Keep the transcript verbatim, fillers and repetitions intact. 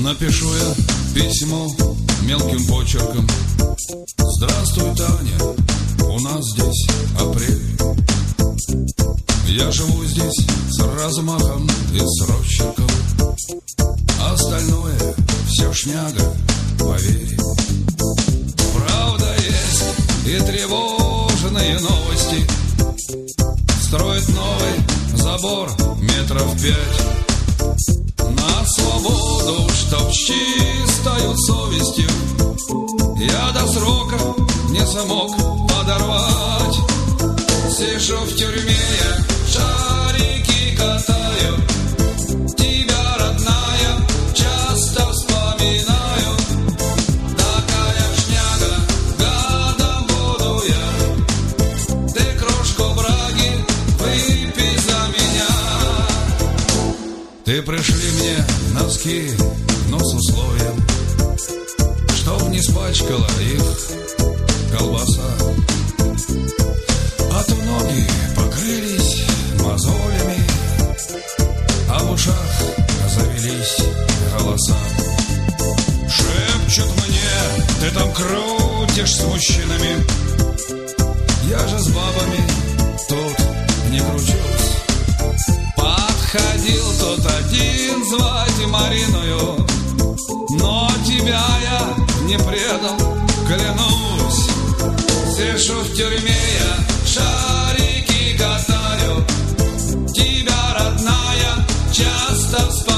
Напишу я письмо мелким почерком. Здравствуй, Таня, у нас здесь апрель. Я живу здесь с размахом и с росчерком. Остальное все шняга, поверь. Правда есть и тревожные новости. Строят новый забор метров пять. На свободу, чтоб с чистою совестью я до срока не смог подорвать. Сижу в тюрьме, я шарики катаю. Тебя, родная, часто вспоминаю. Такая шняга, гадом буду я. Ты кружку браги выпей за меня. Ты пришли мне носки, но с условием, чтоб не спачкала их колбаса. А то ноги покрылись мозолями, а в ушах завелись голоса. Шепчут мне, ты там крутишь с мужчинами. Я же с бабами тут не кручусь. Подходил тут один звать Мариною, но тебя я не предал, клянусь. Сижу в тюрьме, я шарики катаю. Тебя, родная, часто вспоминаю.